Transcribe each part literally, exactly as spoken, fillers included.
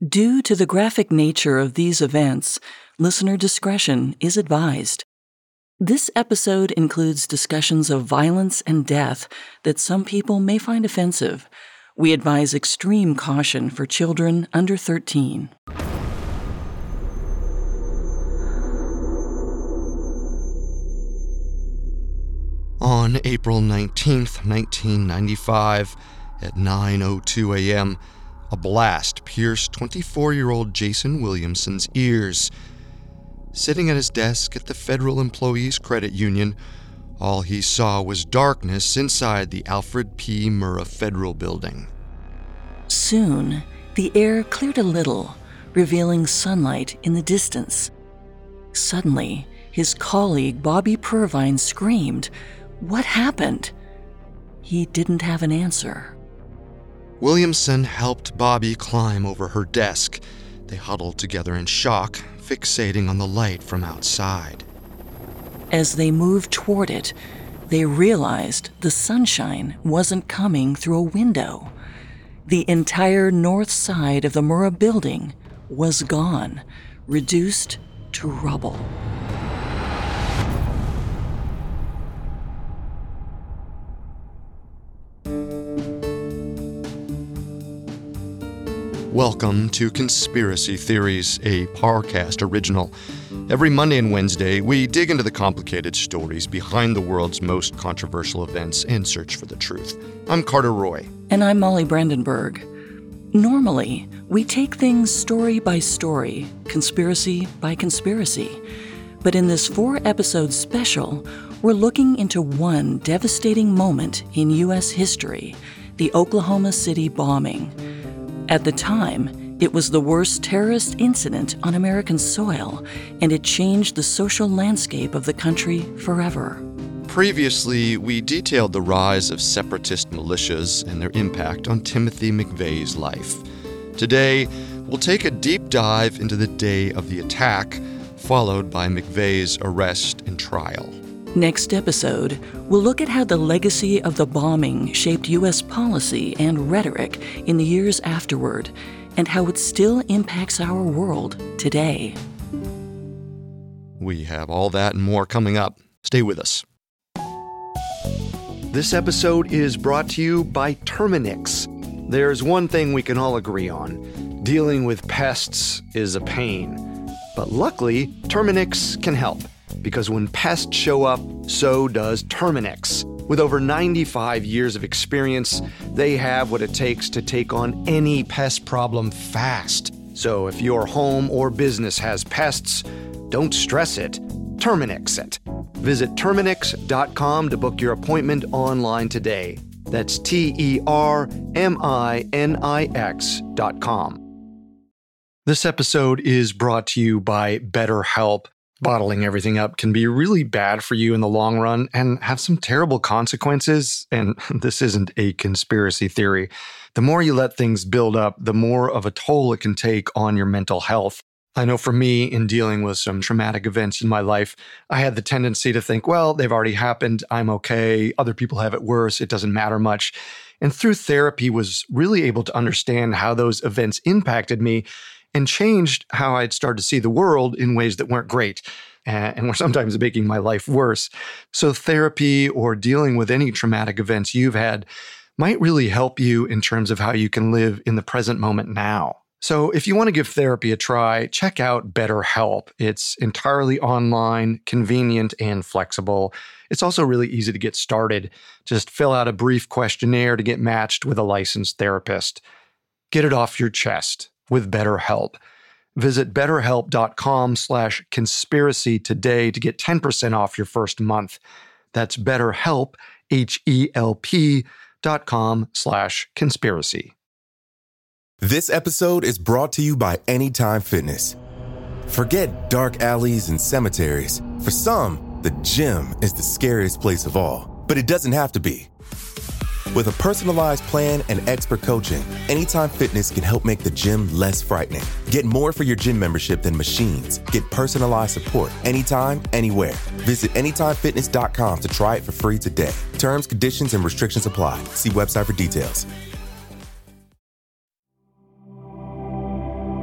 Due to the graphic nature of these events, listener discretion is advised. This episode includes discussions of violence and death that some people may find offensive. We advise extreme caution for children under thirteen. On April nineteenth, nineteen ninety-five, at nine oh two a.m., a blast pierced twenty-four-year-old Jason Williamson's ears. Sitting at his desk at the Federal Employees Credit Union, all he saw was darkness inside the Alfred P. Murrah Federal Building. Soon, the air cleared a little, revealing sunlight in the distance. Suddenly, his colleague Bobby Purvine screamed, "What happened?" He didn't have an answer. Williamson helped Bobby climb over her desk. They huddled together in shock, fixating on the light from outside. As they moved toward it, they realized the sunshine wasn't coming through a window. The entire north side of the Murrah building was gone, reduced to rubble. Welcome to Conspiracy Theories, a Parcast original. Every Monday and Wednesday, we dig into the complicated stories behind the world's most controversial events and search for the truth. I'm Carter Roy. And I'm Molly Brandenburg. Normally, we take things story by story, conspiracy by conspiracy. But in this four-episode special, we're looking into one devastating moment in U S history, the Oklahoma City bombing. At the time, it was the worst terrorist incident on American soil, and it changed the social landscape of the country forever. Previously, we detailed the rise of separatist militias and their impact on Timothy McVeigh's life. Today, we'll take a deep dive into the day of the attack, followed by McVeigh's arrest and trial. Next episode, we'll look at how the legacy of the bombing shaped U S policy and rhetoric in the years afterward, and how it still impacts our world today. We have all that and more coming up. Stay with us. This episode is brought to you by Terminix. There's one thing we can all agree on. Dealing with pests is a pain. But luckily, Terminix can help. Because when pests show up, so does Terminix. With over ninety-five years of experience, they have what it takes to take on any pest problem fast. So if your home or business has pests, don't stress it. Terminix it. Visit Terminix dot com to book your appointment online today. That's T E R M I N I X dot com. This episode is brought to you by BetterHelp. Bottling everything up can be really bad for you in the long run and have some terrible consequences. And this isn't a conspiracy theory. The more you let things build up, the more of a toll it can take on your mental health. I know for me, in dealing with some traumatic events in my life, I had the tendency to think, well, they've already happened. I'm okay. Other people have it worse. It doesn't matter much. And through therapy, was really able to understand how those events impacted me and changed how I'd start to see the world in ways that weren't great and were sometimes making my life worse. So therapy or dealing with any traumatic events you've had might really help you in terms of how you can live in the present moment now. So if you want to give therapy a try, check out BetterHelp. It's entirely online, convenient, and flexible. It's also really easy to get started. Just fill out a brief questionnaire to get matched with a licensed therapist. Get it off your chest with BetterHelp. Visit betterhelp.com slash conspiracy today to get ten percent off your first month. That's BetterHelp, H E L P dot com slash conspiracy. This episode is brought to you by Anytime Fitness. Forget dark alleys and cemeteries. For some, the gym is the scariest place of all, but it doesn't have to be. With a personalized plan and expert coaching, Anytime Fitness can help make the gym less frightening. Get more for your gym membership than machines. Get personalized support anytime, anywhere. Visit anytime fitness dot com to try it for free today. Terms, conditions, and restrictions apply. See website for details.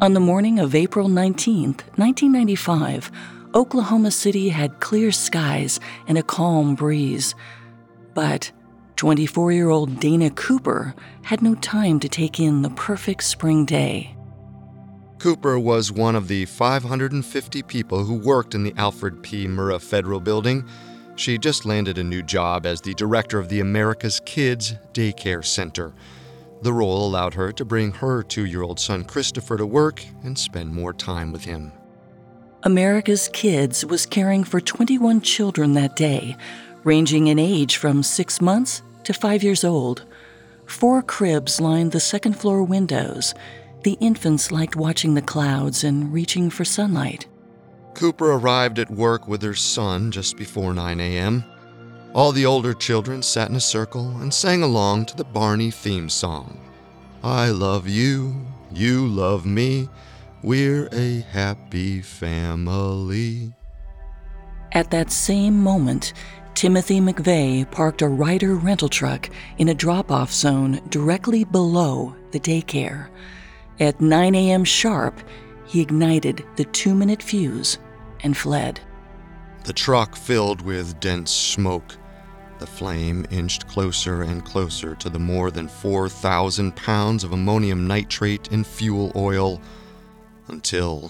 On the morning of April nineteenth, nineteen ninety-five, Oklahoma City had clear skies and a calm breeze. But twenty-four-year-old Dana Cooper had no time to take in the perfect spring day. Cooper was one of the five hundred fifty people who worked in the Alfred P. Murrah Federal Building. She just landed a new job as the director of the America's Kids Daycare Center. The role allowed her to bring her two-year-old son Christopher to work and spend more time with him. America's Kids was caring for twenty-one children that day, ranging in age from six months to five years old. Four cribs lined the second-floor windows. The infants liked watching the clouds and reaching for sunlight. Cooper arrived at work with her son just before nine a.m. All the older children sat in a circle and sang along to the Barney theme song. I love you, you love me, we're a happy family. At that same moment, Timothy McVeigh parked a Ryder rental truck in a drop-off zone directly below the daycare. At nine a.m. sharp, he ignited the two-minute fuse and fled. The truck filled with dense smoke. The flame inched closer and closer to the more than four thousand pounds of ammonium nitrate and fuel oil until...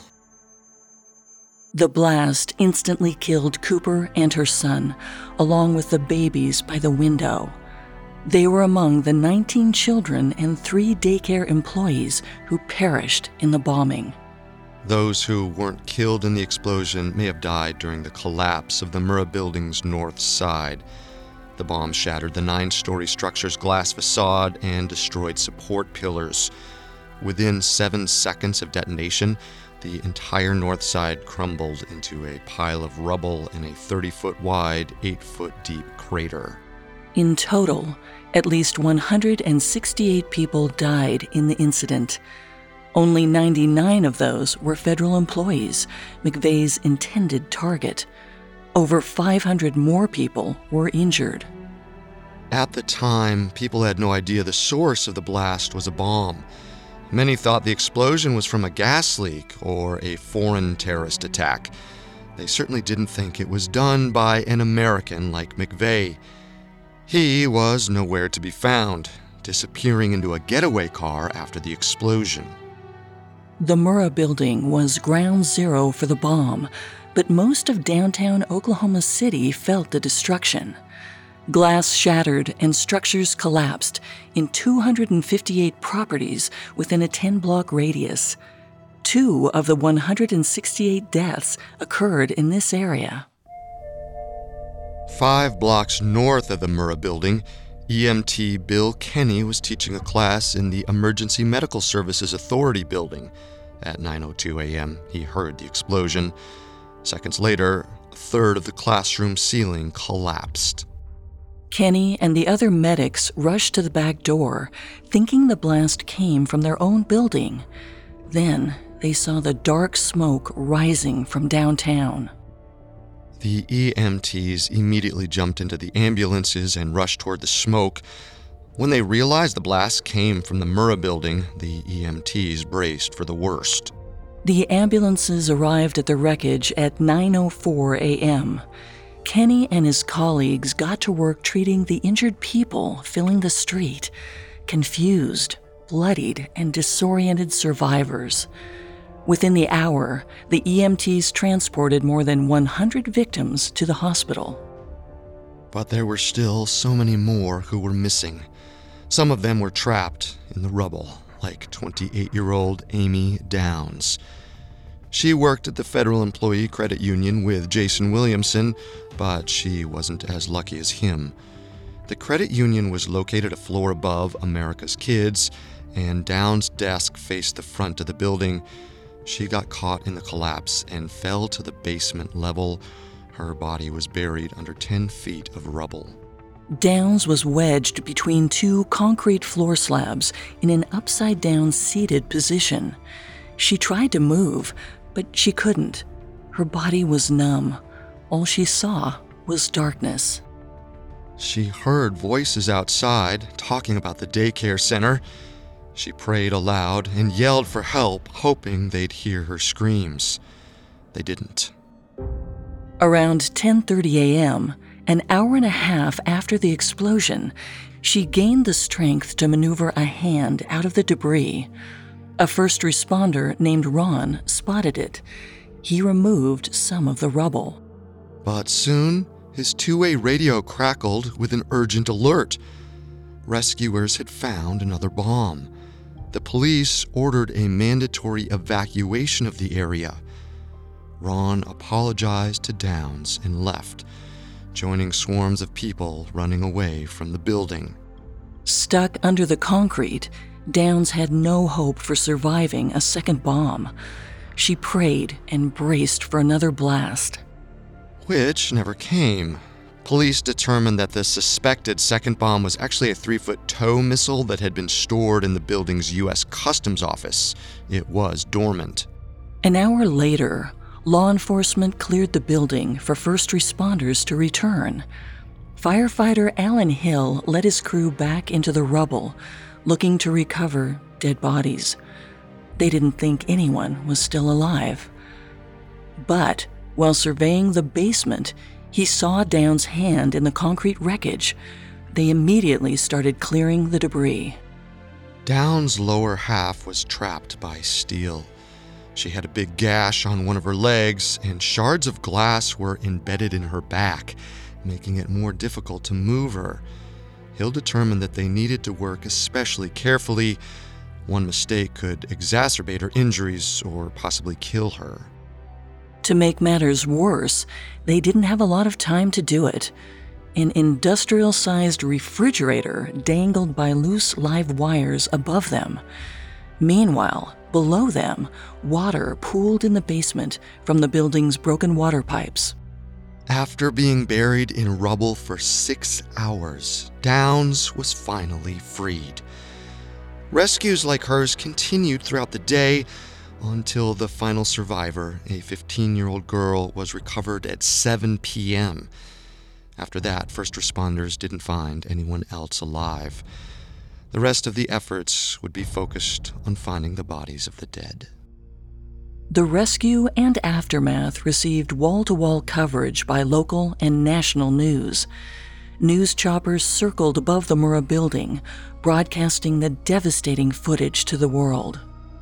The blast instantly killed Cooper and her son, along with the babies by the window. They were among the nineteen children and three daycare employees who perished in the bombing. Those who weren't killed in the explosion may have died during the collapse of the Murrah Building's north side. The bomb shattered the nine-story structure's glass facade and destroyed support pillars. Within seven seconds of detonation, the entire north side crumbled into a pile of rubble in a thirty-foot wide, eight-foot deep crater. In total, at least one hundred sixty-eight people died in the incident. Only ninety-nine of those were federal employees, McVeigh's intended target. Over five hundred more people were injured. At the time, people had no idea the source of the blast was a bomb. Many thought the explosion was from a gas leak or a foreign terrorist attack. They certainly didn't think it was done by an American like McVeigh. He was nowhere to be found, disappearing into a getaway car after the explosion. The Murrah Building was ground zero for the bomb, but most of downtown Oklahoma City felt the destruction. Glass shattered and structures collapsed in two hundred fifty-eight properties within a ten-block radius. Two of the one hundred sixty-eight deaths occurred in this area. Five blocks north of the Murrah Building, E M T Bill Kenny was teaching a class in the Emergency Medical Services Authority building. At nine oh two a.m., he heard the explosion. Seconds later, a third of the classroom ceiling collapsed. Kenny and the other medics rushed to the back door, thinking the blast came from their own building. Then they saw the dark smoke rising from downtown. The E M Ts immediately jumped into the ambulances and rushed toward the smoke. When they realized the blast came from the Murrah Building, the E M Ts braced for the worst. The ambulances arrived at the wreckage at nine oh four a.m. Kenny and his colleagues got to work treating the injured people filling the street, confused, bloodied, and disoriented survivors. Within the hour, the E M Ts transported more than one hundred victims to the hospital. But there were still so many more who were missing. Some of them were trapped in the rubble, like twenty-eight-year-old Amy Downs. She worked at the Federal Employee Credit Union with Jason Williamson, but she wasn't as lucky as him. The credit union was located a floor above America's Kids, and Downs' desk faced the front of the building. She got caught in the collapse and fell to the basement level. Her body was buried under ten feet of rubble. Downs was wedged between two concrete floor slabs in an upside-down seated position. She tried to move, but she couldn't. Her body was numb. All she saw was darkness. She heard voices outside talking about the daycare center. She prayed aloud and yelled for help, hoping they'd hear her screams. They didn't. Around ten thirty a.m., an hour and a half after the explosion, she gained the strength to maneuver a hand out of the debris. A first responder named Ron spotted it. He removed some of the rubble. But soon, his two-way radio crackled with an urgent alert. Rescuers had found another bomb. The police ordered a mandatory evacuation of the area. Ron apologized to Downs and left, joining swarms of people running away from the building. Stuck under the concrete, Downs had no hope for surviving a second bomb. She prayed and braced for another blast. Which never came. Police determined that the suspected second bomb was actually a three-foot tow missile that had been stored in the building's U S Customs office. It was dormant. An hour later, law enforcement cleared the building for first responders to return. Firefighter Alan Hill led his crew back into the rubble, looking to recover dead bodies. They didn't think anyone was still alive. But while surveying the basement, he saw Downs' hand in the concrete wreckage. They immediately started clearing the debris. Downs' lower half was trapped by steel. She had a big gash on one of her legs, and shards of glass were embedded in her back, making it more difficult to move her. Hill determined that they needed to work especially carefully. One mistake could exacerbate her injuries or possibly kill her. To make matters worse, they didn't have a lot of time to do it. An industrial-sized refrigerator dangled by loose live wires above them. Meanwhile, below them, water pooled in the basement from the building's broken water pipes. After being buried in rubble for six hours, Downs was finally freed. Rescues like hers continued throughout the day until the final survivor, a fifteen-year-old girl, was recovered at seven p.m. After that, first responders didn't find anyone else alive. The rest of the efforts would be focused on finding the bodies of the dead. The rescue and aftermath received wall-to-wall coverage by local and national news. News choppers circled above the Murrah building, broadcasting the devastating footage to the world.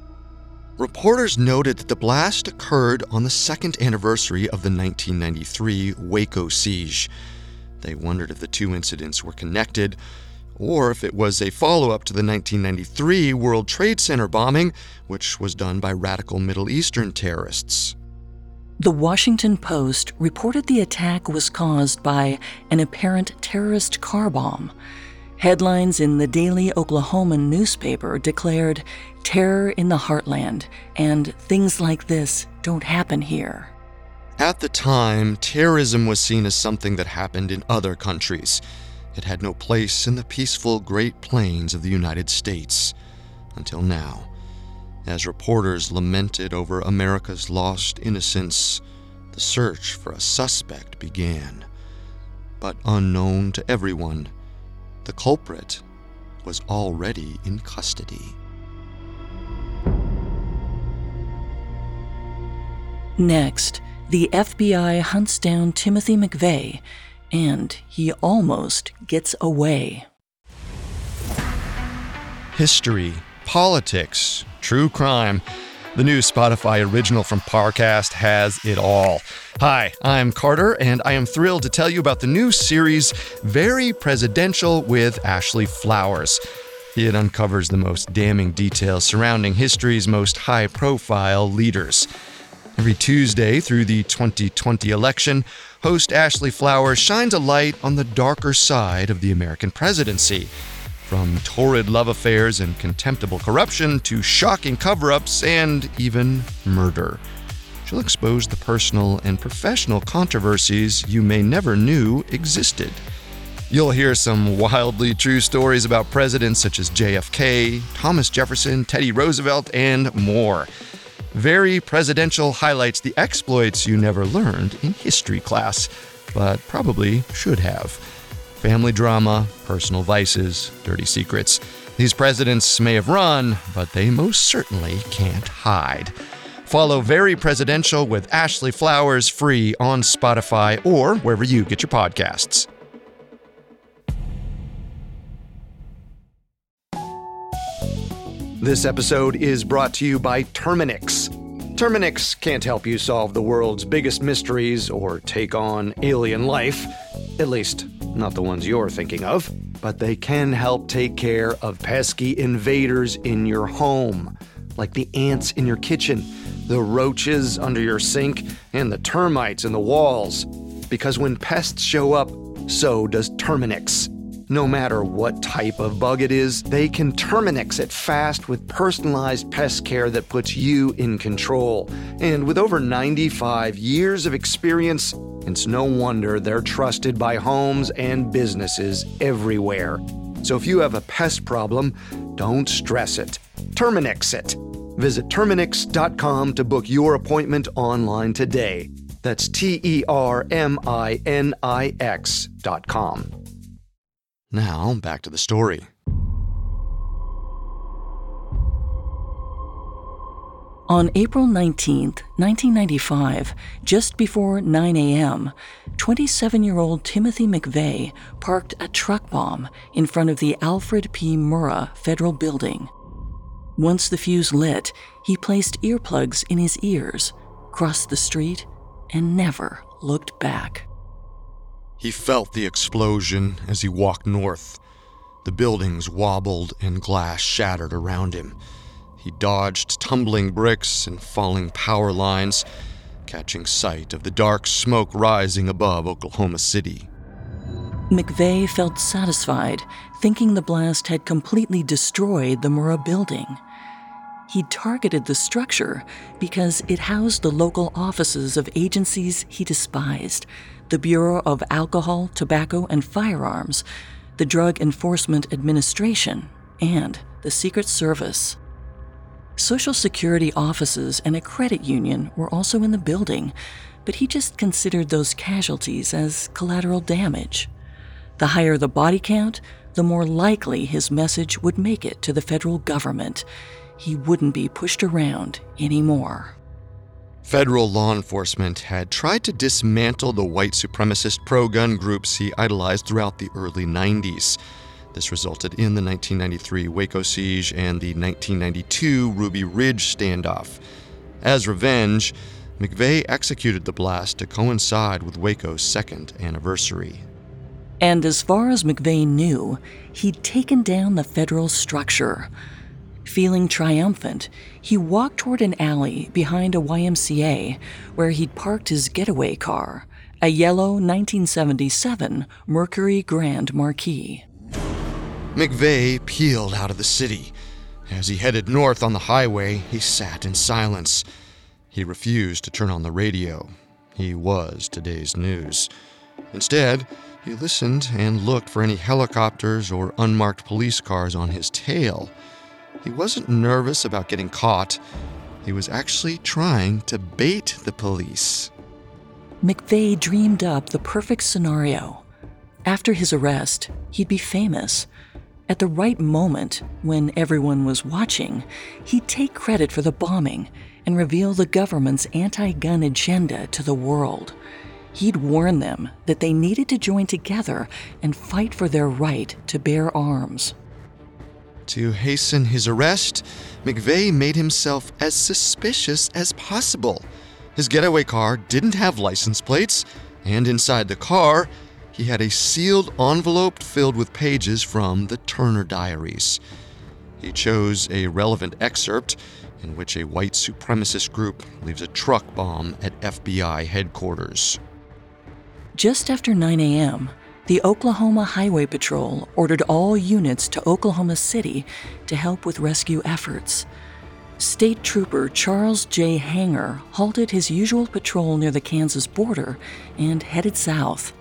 Reporters noted that the blast occurred on the second anniversary of the nineteen ninety-three Waco siege. They wondered if the two incidents were connected, or if it was a follow-up to the nineteen ninety-three World Trade Center bombing, which was done by radical Middle Eastern terrorists. The Washington Post reported the attack was caused by an apparent terrorist car bomb. Headlines in the Daily Oklahoman newspaper declared, "Terror in the Heartland," and "Things like this don't happen here." At the time, terrorism was seen as something that happened in other countries. It had no place in the peaceful Great Plains of the United States. Until now. As reporters lamented over America's lost innocence, the search for a suspect began. But unknown to everyone, the culprit was already in custody. Next, the F B I hunts down Timothy McVeigh, and he almost gets away. History, politics, true crime. The new Spotify original from Parcast has it all. Hi, I'm Carter, and I am thrilled to tell you about the new series, Very Presidential with Ashley Flowers. It uncovers the most damning details surrounding history's most high-profile leaders. Every Tuesday through the twenty twenty election, host Ashley Flowers shines a light on the darker side of the American presidency. From torrid love affairs and contemptible corruption to shocking cover-ups and even murder. She'll expose the personal and professional controversies you may never knew existed. You'll hear some wildly true stories about presidents such as J F K, Thomas Jefferson, Teddy Roosevelt, and more. Very Presidential highlights the exploits you never learned in history class, but probably should have. Family drama, personal vices, dirty secrets, These presidents may have run, but they most certainly can't hide. Follow Very Presidential with Ashley Flowers free on Spotify or wherever you get your podcasts. This episode is brought to you by Terminix. Terminix can't help you solve the world's biggest mysteries or take on alien life, at least not the ones you're thinking of, but they can help take care of pesky invaders in your home, like the ants in your kitchen, the roaches under your sink, and the termites in the walls. Because when pests show up, so does Terminix. No matter what type of bug it is, they can Terminix it fast with personalized pest care that puts you in control. And with over ninety-five years of experience, it's no wonder they're trusted by homes and businesses everywhere. So if you have a pest problem, don't stress it. Terminix it. Visit Terminix dot com to book your appointment online today. That's T E R M I N I X dot com. Now, back to the story. On April nineteenth, nineteen ninety-five, just before nine a.m., twenty-seven-year-old Timothy McVeigh parked a truck bomb in front of the Alfred P. Murrah Federal Building. Once the fuse lit, he placed earplugs in his ears, crossed the street, and never looked back. He felt the explosion as he walked north. The buildings wobbled and glass shattered around him. He dodged tumbling bricks and falling power lines, catching sight of the dark smoke rising above Oklahoma City. McVeigh felt satisfied, thinking the blast had completely destroyed the Murrah building. He targeted the structure because it housed the local offices of agencies he despised: the Bureau of Alcohol, Tobacco, and Firearms, the Drug Enforcement Administration, and the Secret Service. Social Security offices and a credit union were also in the building, but he just considered those casualties as collateral damage. The higher the body count, the more likely his message would make it to the federal government. He wouldn't be pushed around anymore. Federal law enforcement had tried to dismantle the white supremacist pro-gun groups he idolized throughout the early nineties. This resulted in the nineteen ninety-three Waco siege and the nineteen ninety-two Ruby Ridge standoff. As revenge, McVeigh executed the blast to coincide with Waco's second anniversary. And as far as McVeigh knew, he'd taken down the federal structure. Feeling triumphant, he walked toward an alley behind a Y M C A where he'd parked his getaway car, a yellow nineteen seventy-seven Mercury Grand Marquis. McVeigh peeled out of the city. As he headed north on the highway, he sat in silence. He refused to turn on the radio. He was today's news. Instead, he listened and looked for any helicopters or unmarked police cars on his tail. He wasn't nervous about getting caught. He was actually trying to bait the police. McVeigh dreamed up the perfect scenario. After his arrest, he'd be famous. At the right moment, when everyone was watching, he'd take credit for the bombing and reveal the government's anti-gun agenda to the world. He'd warn them that they needed to join together and fight for their right to bear arms. To hasten his arrest, McVeigh made himself as suspicious as possible. His getaway car didn't have license plates, and inside the car, he had a sealed envelope filled with pages from the Turner Diaries. He chose a relevant excerpt in which a white supremacist group leaves a truck bomb at F B I headquarters. Just after nine a.m., the Oklahoma Highway Patrol ordered all units to Oklahoma City to help with rescue efforts. State Trooper Charles J. Hanger halted his usual patrol near the Kansas border and headed south.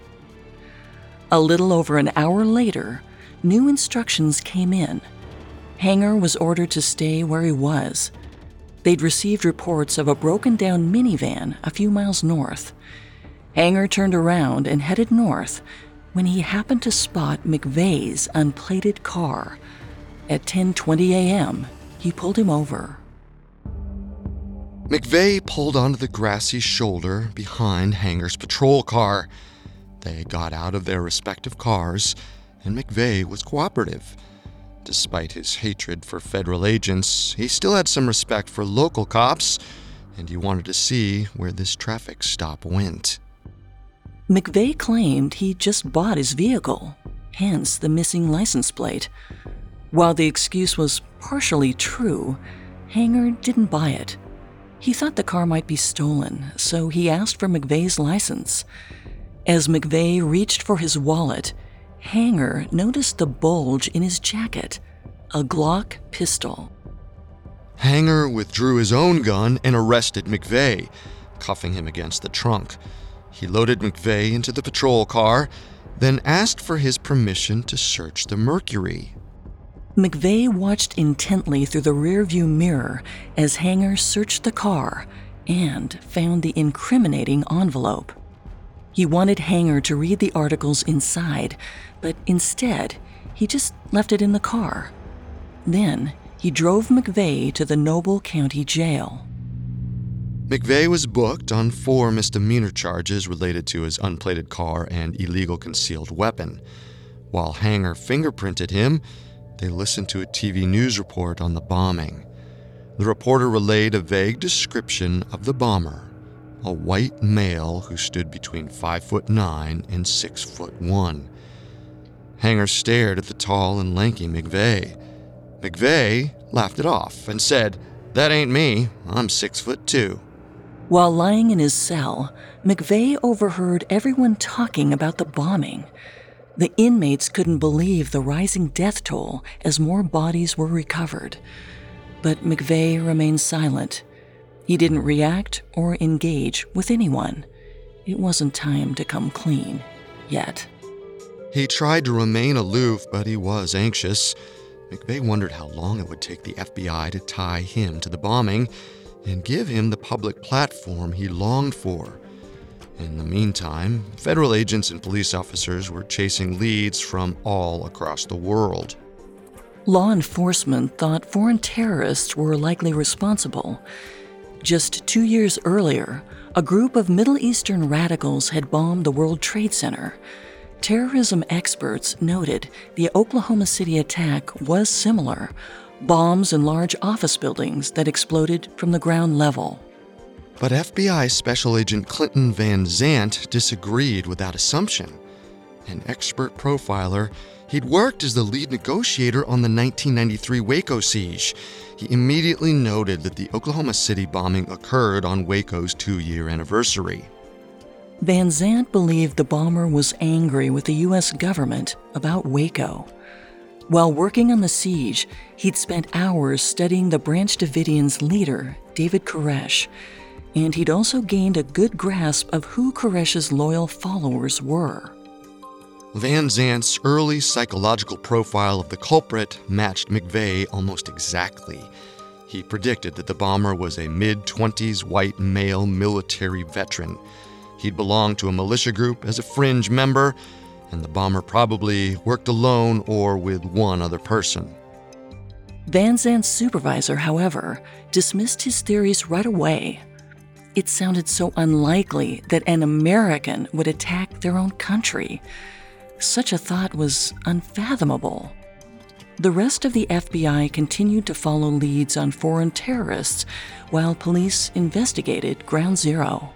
A little over an hour later, new instructions came in. Hanger was ordered to stay where he was. They'd received reports of a broken-down minivan a few miles north. Hanger turned around and headed north when he happened to spot McVeigh's unplated car. at ten twenty a.m., he pulled him over. McVeigh pulled onto the grassy shoulder behind Hanger's patrol car. They got out of their respective cars, and McVeigh was cooperative. Despite his hatred for federal agents, he still had some respect for local cops, and he wanted to see where this traffic stop went. McVeigh claimed he just bought his vehicle, hence the missing license plate. While the excuse was partially true, Hanger didn't buy it. He thought the car might be stolen, so he asked for McVeigh's license. As McVeigh reached for his wallet, Hanger noticed the bulge in his jacket, a Glock pistol. Hanger withdrew his own gun and arrested McVeigh, cuffing him against the trunk. He loaded McVeigh into the patrol car, then asked for his permission to search the Mercury. McVeigh watched intently through the rearview mirror as Hanger searched the car and found the incriminating envelope. He wanted Hanger to read the articles inside, but instead, he just left it in the car. Then, he drove McVeigh to the Noble County Jail. McVeigh was booked on four misdemeanor charges related to his unplated car and illegal concealed weapon. While Hanger fingerprinted him, they listened to a T V news report on the bombing. The reporter relayed a vague description of the bomber, a white male who stood between five foot nine and six foot one. Hanger stared at the tall and lanky McVeigh. McVeigh laughed it off and said, "That ain't me. I'm six foot two." While lying in his cell, McVeigh overheard everyone talking about the bombing. The inmates couldn't believe the rising death toll as more bodies were recovered. But McVeigh remained silent. He didn't react or engage with anyone. It wasn't time to come clean yet. He tried to remain aloof, but he was anxious. McVeigh wondered how long it would take the F B I to tie him to the bombing and give him the public platform he longed for. In the meantime, federal agents and police officers were chasing leads from all across the world. Law enforcement thought foreign terrorists were likely responsible. Just two years earlier, a group of Middle Eastern radicals had bombed the World Trade Center. Terrorism experts noted the Oklahoma City attack was similar, bombs in large office buildings that exploded from the ground level. But F B I Special Agent Clinton Van Zandt disagreed with that assumption. An expert profiler, he'd worked as the lead negotiator on the nineteen ninety-three Waco siege. He immediately noted that the Oklahoma City bombing occurred on Waco's two-year anniversary. Van Zandt believed the bomber was angry with the U S government about Waco. While working on the siege, he'd spent hours studying the Branch Davidians' leader, David Koresh, and he'd also gained a good grasp of who Koresh's loyal followers were. Van Zandt's early psychological profile of the culprit matched McVeigh almost exactly. He predicted that the bomber was a mid-twenties white male military veteran. He'd belonged to a militia group as a fringe member, and the bomber probably worked alone or with one other person. Van Zandt's supervisor, however, dismissed his theories right away. It sounded so unlikely that an American would attack their own country. Such a thought was unfathomable. The rest of the F B I continued to follow leads on foreign terrorists while police investigated Ground Zero.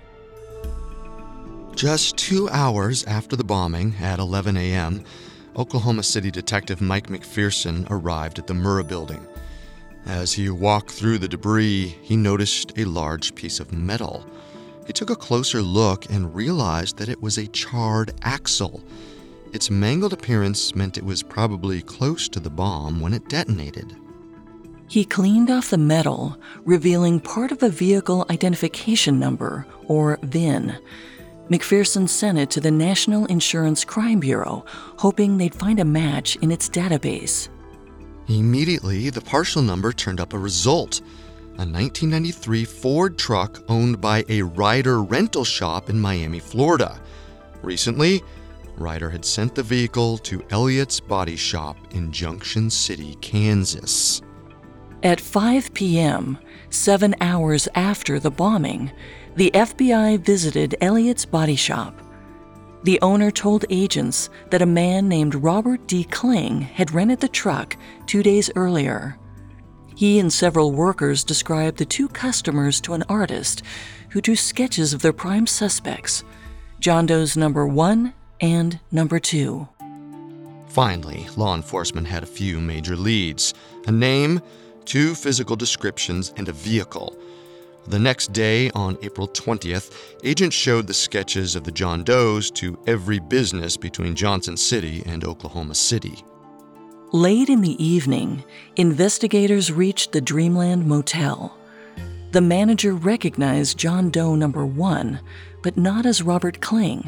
Just two hours after the bombing, at eleven a.m., Oklahoma City Detective Mike McPherson arrived at the Murrah building. As he walked through the debris, he noticed a large piece of metal. He took a closer look and realized that it was a charred axle. Its mangled appearance meant it was probably close to the bomb when it detonated. He cleaned off the metal, revealing part of a vehicle identification number, or V I N. McPherson sent it to the National Insurance Crime Bureau, hoping they'd find a match in its database. Immediately, the partial number turned up a result: a nineteen ninety-three Ford truck owned by a Ryder rental shop in Miami, Florida. Recently, Ryder had sent the vehicle to Elliott's Body Shop in Junction City, Kansas. At five p.m., seven hours after the bombing, the F B I visited Elliott's Body Shop. The owner told agents that a man named Robert D. Kling had rented the truck two days earlier. He and several workers described the two customers to an artist who drew sketches of their prime suspects, John Doe's number one and number two. Finally, law enforcement had a few major leads: a name, two physical descriptions, and a vehicle. The next day, on April twentieth, agents showed the sketches of the John Does to every business between Johnson City and Oklahoma City. Late in the evening, investigators reached the Dreamland Motel. The manager recognized John Doe number one, but not as Robert Kling.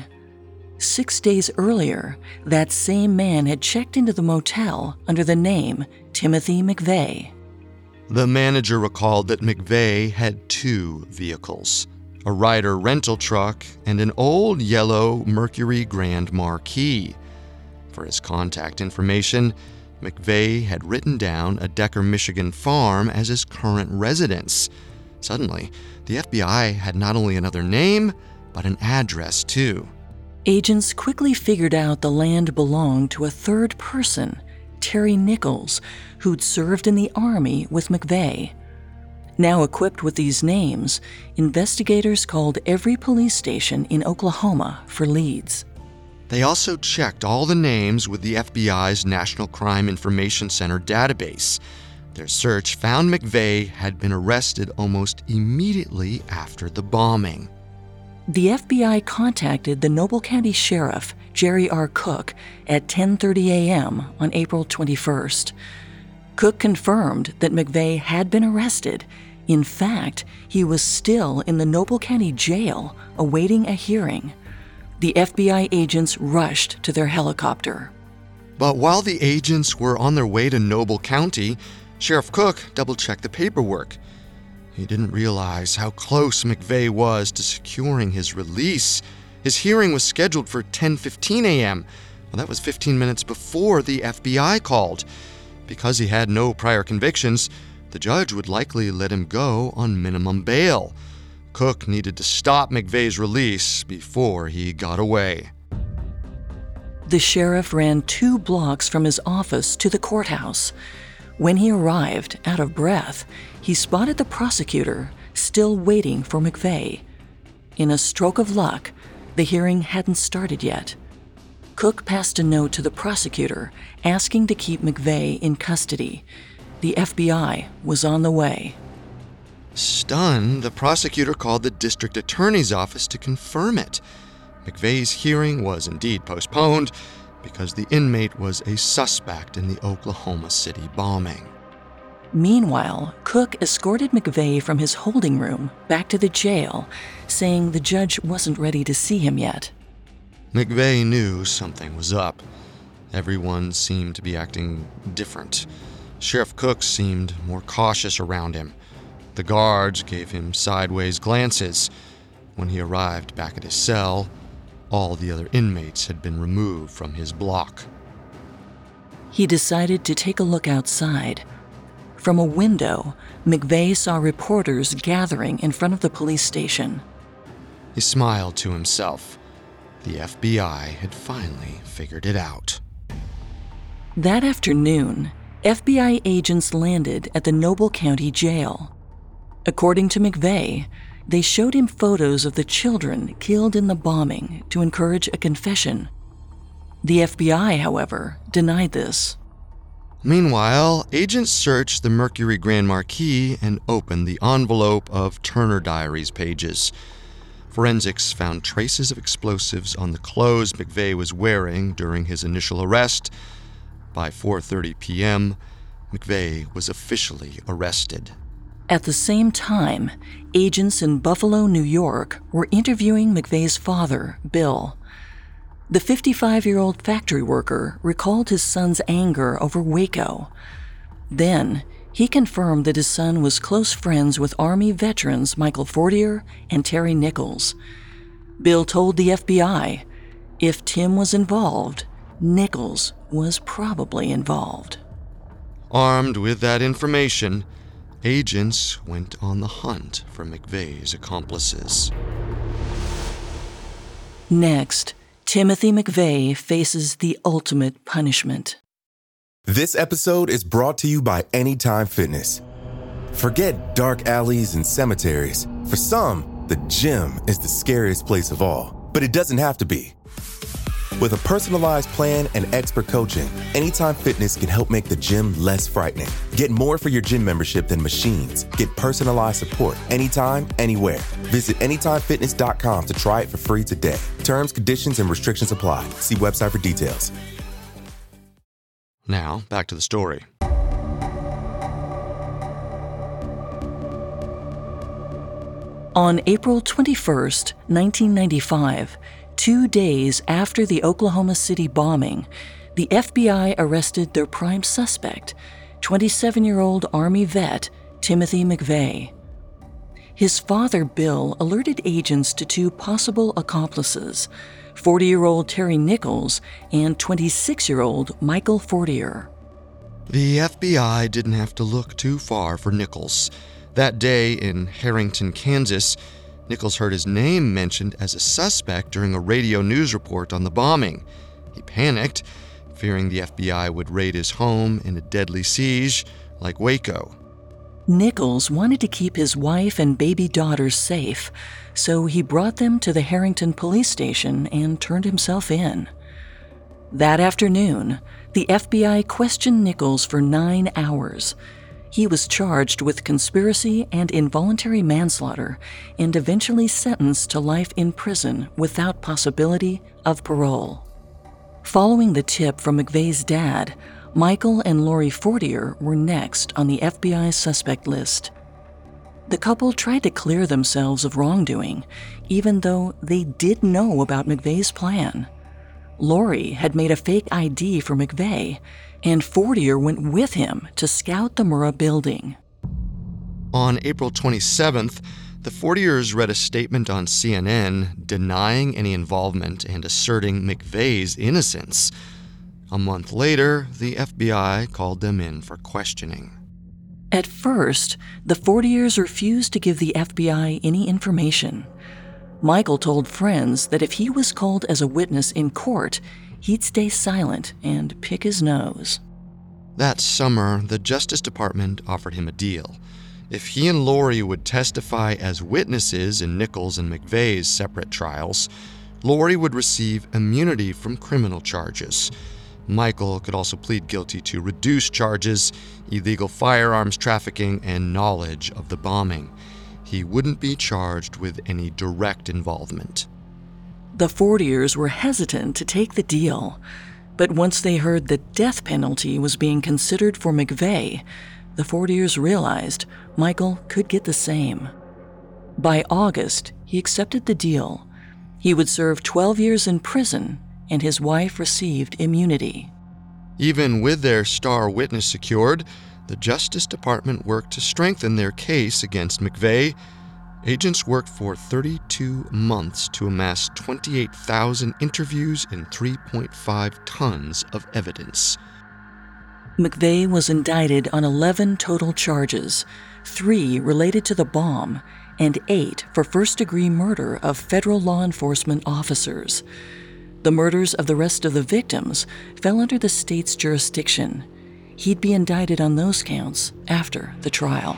Six days earlier, that same man had checked into the motel under the name Timothy McVeigh. The manager recalled that McVeigh had two vehicles, a Ryder rental truck and an old yellow Mercury Grand Marquis. For his contact information, McVeigh had written down a Decker, Michigan farm as his current residence. Suddenly, the F B I had not only another name, but an address too. Agents quickly figured out the land belonged to a third person, Terry Nichols, who'd served in the Army with McVeigh. Now equipped with these names, investigators called every police station in Oklahoma for leads. They also checked all the names with the F B I's National Crime Information Center database. Their search found McVeigh had been arrested almost immediately after the bombing. The F B I contacted the Noble County Sheriff, Jerry R. Cook, at ten thirty a.m. on April twenty-first. Cook confirmed that McVeigh had been arrested. In fact, he was still in the Noble County Jail awaiting a hearing. The F B I agents rushed to their helicopter. But while the agents were on their way to Noble County, Sheriff Cook double-checked the paperwork. He didn't realize how close McVeigh was to securing his release. His hearing was scheduled for ten fifteen a.m. Well, that was fifteen minutes before the F B I called. Because he had no prior convictions, the judge would likely let him go on minimum bail. Cook needed to stop McVeigh's release before he got away. The sheriff ran two blocks from his office to the courthouse. When he arrived, out of breath, he spotted the prosecutor still waiting for McVeigh. In a stroke of luck, the hearing hadn't started yet. Cook passed a note to the prosecutor asking to keep McVeigh in custody. The F B I was on the way. Stunned, the prosecutor called the district attorney's office to confirm it. McVeigh's hearing was indeed postponed because the inmate was a suspect in the Oklahoma City bombing. Meanwhile, Cook escorted McVeigh from his holding room back to the jail, saying the judge wasn't ready to see him yet. McVeigh knew something was up. Everyone seemed to be acting different. Sheriff Cook seemed more cautious around him. The guards gave him sideways glances. When he arrived back at his cell, all the other inmates had been removed from his block. He decided to take a look outside. From a window, McVeigh saw reporters gathering in front of the police station. He smiled to himself. The F B I had finally figured it out. That afternoon, F B I agents landed at the Noble County Jail. According to McVeigh, they showed him photos of the children killed in the bombing to encourage a confession. The F B I, however, denied this. Meanwhile, agents searched the Mercury Grand Marquis and opened the envelope of Turner Diaries pages. Forensics found traces of explosives on the clothes McVeigh was wearing during his initial arrest. By four thirty p.m., McVeigh was officially arrested. At the same time, agents in Buffalo, New York, were interviewing McVeigh's father, Bill. The fifty-five-year-old factory worker recalled his son's anger over Waco. Then, he confirmed that his son was close friends with Army veterans Michael Fortier and Terry Nichols. Bill told the F B I, If Tim was involved, Nichols was probably involved. Armed with that information, agents went on the hunt for McVeigh's accomplices. Next, Timothy McVeigh faces the ultimate punishment. This episode is brought to you by Anytime Fitness. Forget dark alleys and cemeteries. For some, the gym is the scariest place of all, but it doesn't have to be. With a personalized plan and expert coaching, Anytime Fitness can help make the gym less frightening. Get more for your gym membership than machines. Get personalized support anytime, anywhere. Visit anytime fitness dot com to try it for free today. Terms, conditions, and restrictions apply. See website for details. Now, back to the story. On April twenty-first, nineteen ninety-five, two days after the Oklahoma City bombing, the F B I arrested their prime suspect, twenty-seven-year-old Army vet Timothy McVeigh. His father, Bill, alerted agents to two possible accomplices, forty-year-old Terry Nichols and twenty-six-year-old Michael Fortier. The F B I didn't have to look too far for Nichols. That day in Harrington, Kansas, Nichols heard his name mentioned as a suspect during a radio news report on the bombing. He panicked, fearing the F B I would raid his home in a deadly siege like Waco. Nichols wanted to keep his wife and baby daughters safe, so he brought them to the Harrington police station and turned himself in. That afternoon, the F B I questioned Nichols for nine hours. He was charged with conspiracy and involuntary manslaughter and eventually sentenced to life in prison without possibility of parole. Following the tip from McVeigh's dad, Michael and Lori Fortier were next on the F B I's suspect list. The couple tried to clear themselves of wrongdoing, even though they did know about McVeigh's plan. Lori had made a fake I D for McVeigh, and Fortier went with him to scout the Murrah building. On April twenty-seventh, the Fortiers read a statement on C N N denying any involvement and asserting McVeigh's innocence. A month later, the F B I called them in for questioning. At first, the Fortiers refused to give the F B I any information. Michael told friends that if he was called as a witness in court, he'd stay silent and pick his nose. That summer, the Justice Department offered him a deal. If he and Lori would testify as witnesses in Nichols and McVeigh's separate trials, Lori would receive immunity from criminal charges. Michael could also plead guilty to reduced charges, illegal firearms trafficking, and knowledge of the bombing. He wouldn't be charged with any direct involvement. The Fortiers were hesitant to take the deal, but once they heard the death penalty was being considered for McVeigh, the Fortiers realized Michael could get the same. By August, he accepted the deal. He would serve twelve years in prison, and his wife received immunity. Even with their star witness secured, the Justice Department worked to strengthen their case against McVeigh. Agents worked for thirty-two months to amass twenty-eight thousand interviews and three point five tons of evidence. McVeigh was indicted on eleven total charges, three related to the bomb, and eight for first-degree murder of federal law enforcement officers. The murders of the rest of the victims fell under the state's jurisdiction. He'd be indicted on those counts after the trial.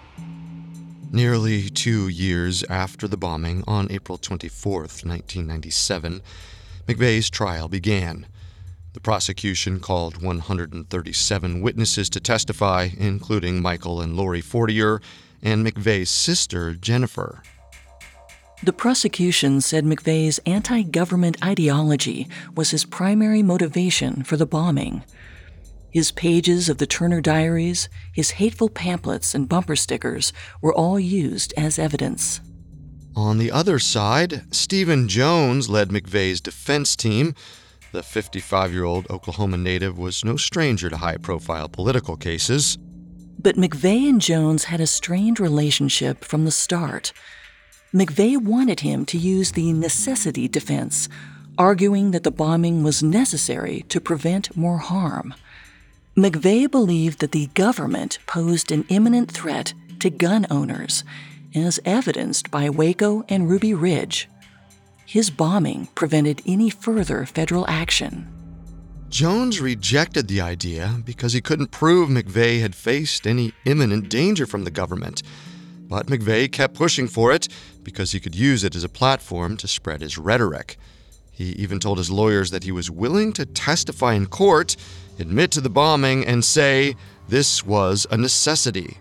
Nearly two years after the bombing, on April twenty-fourth, nineteen ninety-seven, McVeigh's trial began. The prosecution called one hundred thirty-seven witnesses to testify, including Michael and Lori Fortier and McVeigh's sister, Jennifer. The prosecution said McVeigh's anti-government ideology was his primary motivation for the bombing. His pages of the Turner Diaries, his hateful pamphlets and bumper stickers were all used as evidence. On the other side, Stephen Jones led McVeigh's defense team. The fifty-five-year-old Oklahoma native was no stranger to high-profile political cases. But McVeigh and Jones had a strained relationship from the start. McVeigh wanted him to use the necessity defense, arguing that the bombing was necessary to prevent more harm. McVeigh believed that the government posed an imminent threat to gun owners, as evidenced by Waco and Ruby Ridge. His bombing prevented any further federal action. Jones rejected the idea because he couldn't prove McVeigh had faced any imminent danger from the government. But McVeigh kept pushing for it because he could use it as a platform to spread his rhetoric. He even told his lawyers that he was willing to testify in court, admit to the bombing, and say this was a necessity.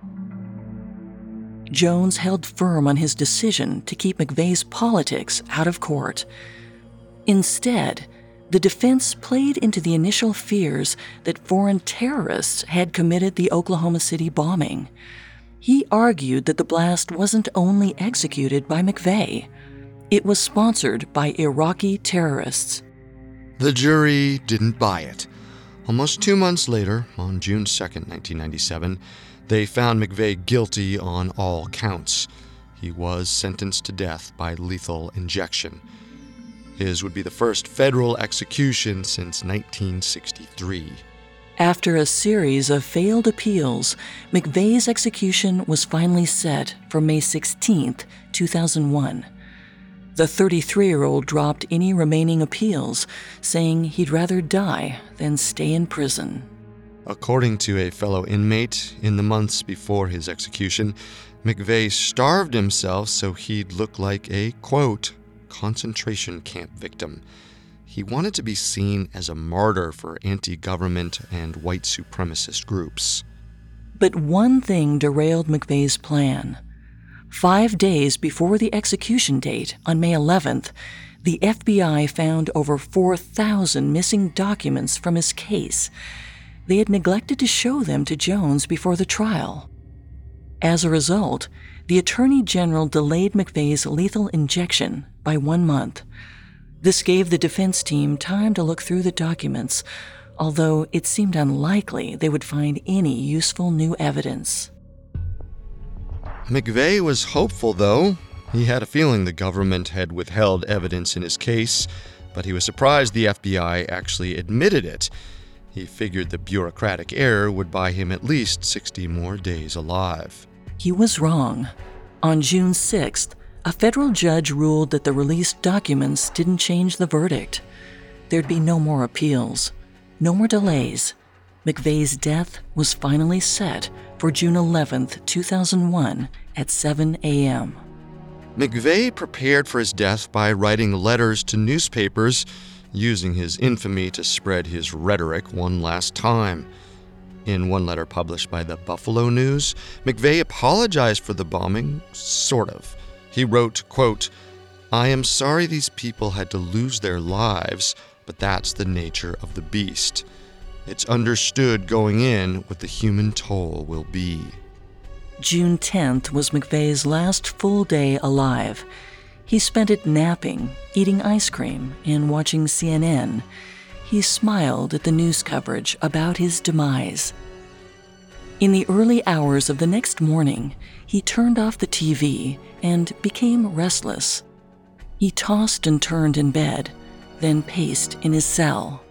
Jones held firm on his decision to keep McVeigh's politics out of court. Instead, the defense played into the initial fears that foreign terrorists had committed the Oklahoma City bombing. He argued that the blast wasn't only executed by McVeigh. It was sponsored by Iraqi terrorists. The jury didn't buy it. Almost two months later, on June second, nineteen ninety-seven, they found McVeigh guilty on all counts. He was sentenced to death by lethal injection. His would be the first federal execution since nineteen sixty-three. After a series of failed appeals, McVeigh's execution was finally set for May sixteenth, two thousand one. The thirty-three-year-old dropped any remaining appeals, saying he'd rather die than stay in prison. According to a fellow inmate, in the months before his execution, McVeigh starved himself so he'd look like a, quote, concentration camp victim. He wanted to be seen as a martyr for anti-government and white supremacist groups. But one thing derailed McVeigh's plan. Five days before the execution date, on May eleventh, the F B I found over four thousand missing documents from his case. They had neglected to show them to Jones before the trial. As a result, the Attorney General delayed McVeigh's lethal injection by one month. This gave the defense team time to look through the documents, although it seemed unlikely they would find any useful new evidence. McVeigh was hopeful, though. He had a feeling the government had withheld evidence in his case, but he was surprised the F B I actually admitted it. He figured the bureaucratic error would buy him at least sixty more days alive. He was wrong. On June sixth, a federal judge ruled that the released documents didn't change the verdict. There'd be no more appeals, no more delays. McVeigh's death was finally set for June eleventh, two thousand one at seven a.m. McVeigh prepared for his death by writing letters to newspapers, using his infamy to spread his rhetoric one last time. In one letter published by the Buffalo News, McVeigh apologized for the bombing, sort of. He wrote, quote, "I am sorry these people had to lose their lives, but that's the nature of the beast. It's understood going in what the human toll will be." June tenth was McVeigh's last full day alive. He spent it napping, eating ice cream, and watching C N N. He smiled at the news coverage about his demise. In the early hours of the next morning, he turned off the T V and became restless. He tossed and turned in bed, then paced in his cell.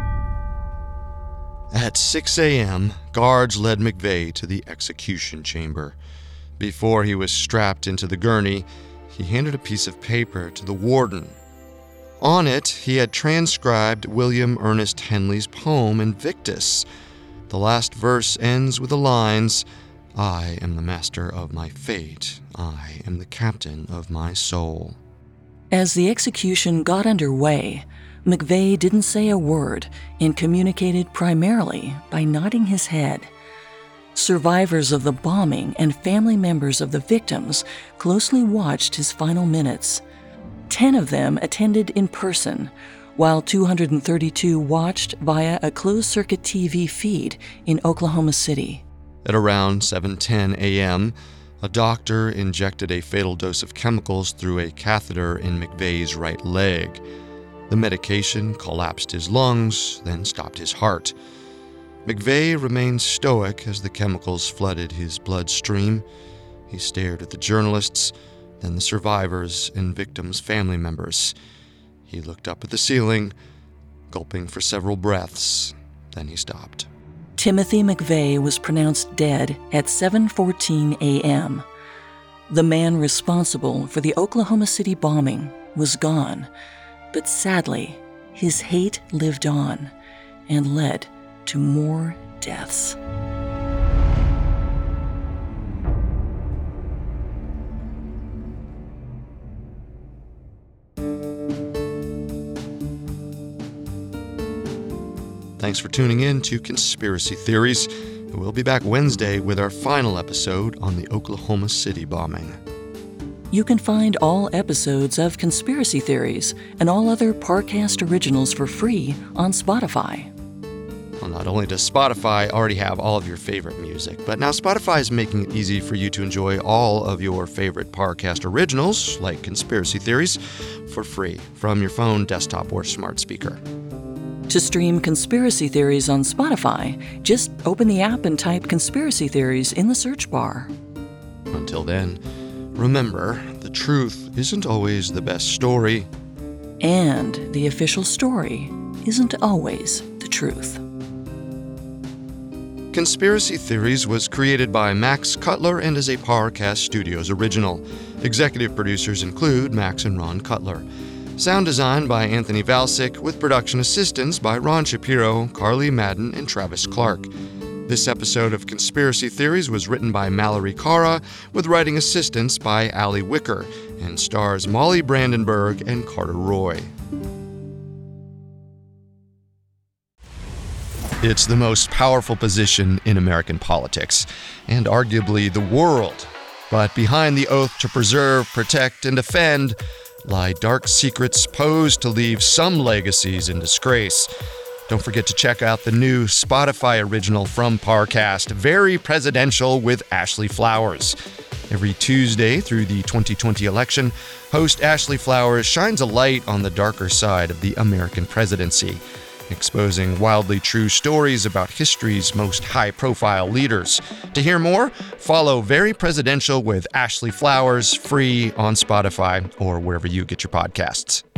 At six a.m., guards led McVeigh to the execution chamber. Before he was strapped into the gurney, he handed a piece of paper to the warden. On it, he had transcribed William Ernest Henley's poem Invictus. The last verse ends with the lines, "I am the master of my fate. I am the captain of my soul." As the execution got underway, McVeigh didn't say a word and communicated primarily by nodding his head. Survivors of the bombing and family members of the victims closely watched his final minutes. Ten of them attended in person, while two hundred thirty-two watched via a closed-circuit T V feed in Oklahoma City. At around seven ten a.m., a doctor injected a fatal dose of chemicals through a catheter in McVeigh's right leg. The medication collapsed his lungs, then stopped his heart. McVeigh remained stoic as the chemicals flooded his bloodstream. He stared at the journalists, then the survivors and victims' family members. He looked up at the ceiling, gulping for several breaths. Then he stopped. Timothy McVeigh was pronounced dead at seven fourteen a.m. The man responsible for the Oklahoma City bombing was gone, but sadly, his hate lived on and led to more deaths. Thanks for tuning in to Conspiracy Theories. We'll be back Wednesday with our final episode on the Oklahoma City bombing. You can find all episodes of Conspiracy Theories and all other Parcast originals for free on Spotify. Well, not only does Spotify already have all of your favorite music, but now Spotify is making it easy for you to enjoy all of your favorite Parcast originals, like Conspiracy Theories, for free from your phone, desktop, or smart speaker. To stream Conspiracy Theories on Spotify, just open the app and type Conspiracy Theories in the search bar. Until then, remember, the truth isn't always the best story. And the official story isn't always the truth. Conspiracy Theories was created by Max Cutler and is a Parcast Studios original. Executive producers include Max and Ron Cutler. Sound design by Anthony Valsic, with production assistance by Ron Shapiro, Carly Madden, and Travis Clark. This episode of Conspiracy Theories was written by Mallory Cara, with writing assistance by Allie Wicker, and stars Molly Brandenburg and Carter Roy. It's the most powerful position in American politics, and arguably the world. But behind the oath to preserve, protect, and defend lie dark secrets posed to leave some legacies in disgrace. Don't forget to check out the new Spotify original from Parcast, Very Presidential with Ashley Flowers. Every Tuesday through the twenty twenty election, host Ashley Flowers shines a light on the darker side of the American presidency, exposing wildly true stories about history's most high-profile leaders. To hear more, follow Very Presidential with Ashley Flowers free on Spotify or wherever you get your podcasts.